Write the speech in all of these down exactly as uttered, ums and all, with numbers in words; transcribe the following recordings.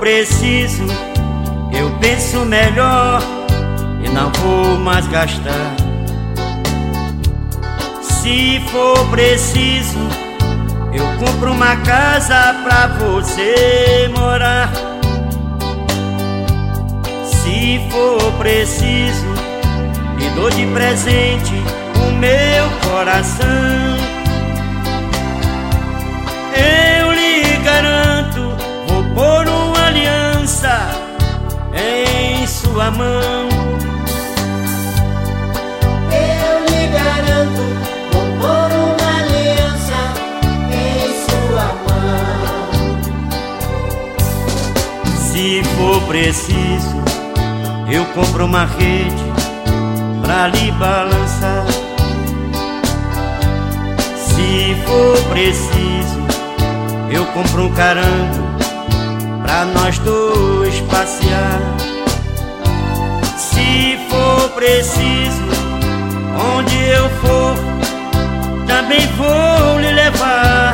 preciso, eu penso melhor e não vou mais gastar. Se for preciso, eu compro uma casa pra você morar. Se for preciso, lhe dou de presente o meu coração. Eu lhe garanto, vou pôr uma aliança em sua mão. Eu lhe garanto, vou pôr uma aliança em sua mão. Se for preciso, eu compro uma rede pra lhe balançar. Se for preciso, eu compro um carango pra nós dois passear. Se for preciso, onde eu for, também vou lhe levar.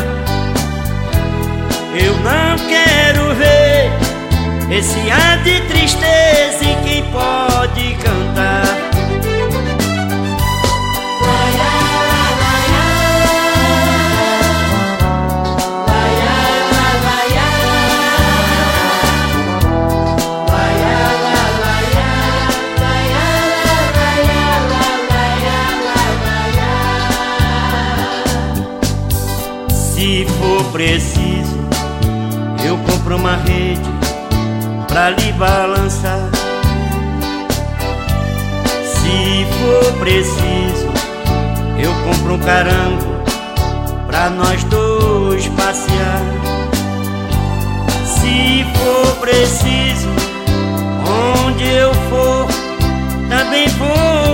Eu não quero ver esse ar de tristeza em quem pode cantar. Se for preciso, eu compro uma rede pra lhe balançar. Se for preciso, eu compro um carango pra nós dois passear. Se for preciso, onde eu for, também vou